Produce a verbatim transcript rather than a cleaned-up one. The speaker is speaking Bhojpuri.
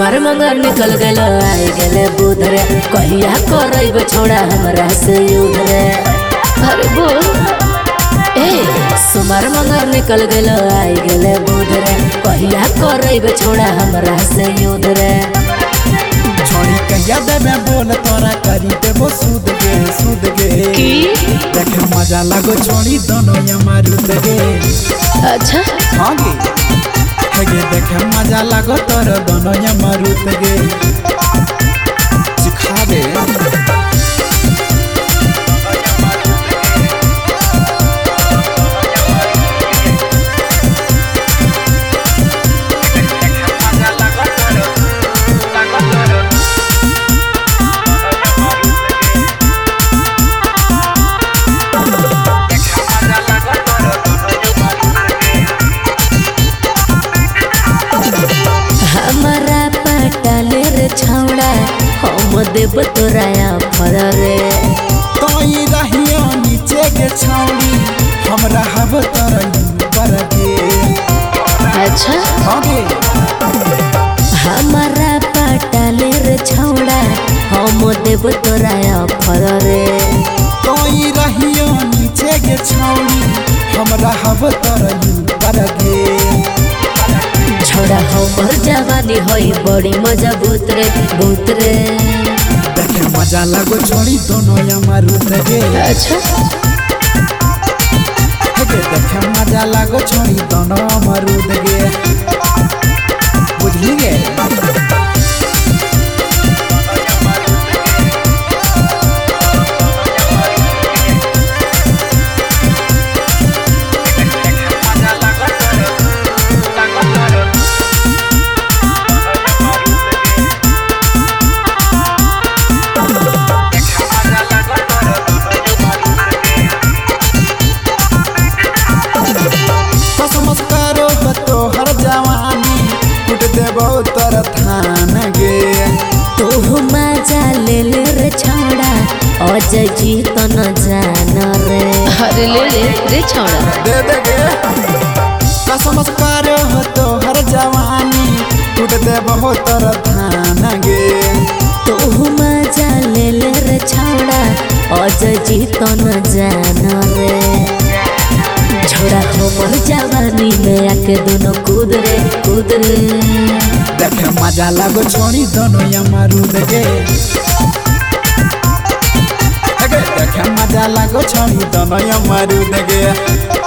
सुमार मंगर निकल गल आई गले बुधरे कहिया करब छोड़ा हमरा से उधरे। अरे बोल ए सुमार मंगर निकल गल आई गले बुधरे कहिया करब छोड़ा हमरा से उधरे। छोड़ी कहिया देबे बोल तोरा करी देबो सूद गे सूद गे की देखे मजा लागो छोड़ी दोनों यमारुद गे। अच्छा हाँ गे गे देखे मजा लागो तोर दोनों यमारुद गे सिखा दे। हमारा पटाले रे छौड़ा हम देव तोराया फर रे। तोई रहियो नीचे के छौड़ी हमरा हब तोर ऊपर गे। अच्छा हाँ गे हमारा पटाले रे छौड़ा हम देव तोराया फर रे। तोई रहियो नीचे के छौड़ी हमरा हब तोर ऊपर गे। छोड़ा हमर जवानी होई बड़ी मजबूत रे बूत रे। देखे मजा लागो छोड़ी दोनों यमारुद गे। अच्छा गे देखे मजा लागो छोड़ी दोनों यमारुद गे बुझली गे। तोर थान गे तू मजा ले ले रे छौड़ा अजय जी तो न जान रे। अरे ले ले रे छौड़ा दे दे गे कसम करो हो तो हर जवानी टूट दे बहु तोर थान गे। तू मजा ले ले रे छौड़ा अजय जी तो न जान रे। छोड़ा हमर जवानी में आके दोनों कूद रे कूद रे। देखे मजा लागो छोड़ी दोनों यमारुद गे। देखे मजा लागो छोड़ी दोनों यमारुद गे।